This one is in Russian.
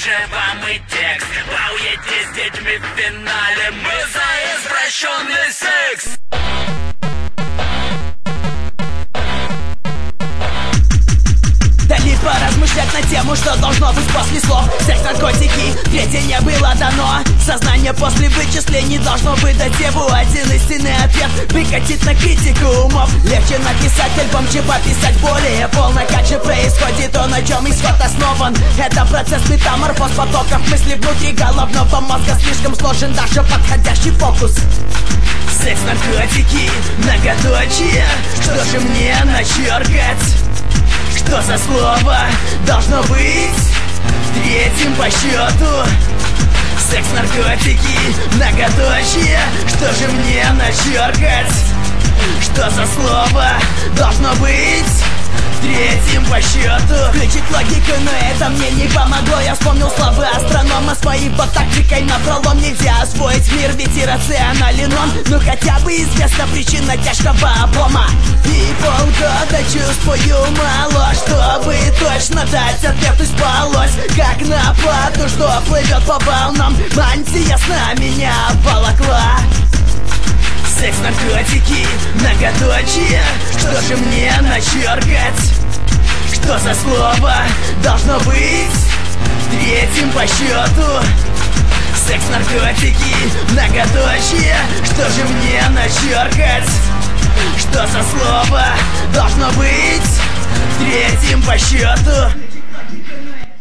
же вам и текст. Бауете с детьми в финале, мы за извращенный секс. Дали поразмышлять на тему, что должно быть после слов. Секс, наркотики, третье не было дано. Сознание после вычислений должно выдать его один истинный ответ. Выкатить на критику умов. Легче написать альбом, чем пописать более полно. Как же происходит то, на чем исход основан. Это процесс метаморфоз потоков мыслей внутри головного мозга. Слишком сложен даже подходящий фокус. Секс, наркотики, многоточие. Что же мне начеркать? Что за слово должно быть третьим по счету? Секс, наркотики, многоточие. Что же мне начеркать? Что за слово должно быть третьим по счету? Включить логику, но это мне не помогло. Я вспомнил слова астронома, своей тактикой напролом. Нельзя освоить мир, ведь иррационален он. Ну хотя бы известна причина тяжкого облома. И полгода чувствую мало, чтобы точно дать ответ. И спалось, как на плату, что плывет по волнам. Мантия сна меня обволокла. Секс, наркотики, многоточие. Что же мне начеркать? Что за слово должно быть третьим по счету? Секс, наркотики, многоточие. Что же мне начеркать? Что за слово должно быть третьим по счету?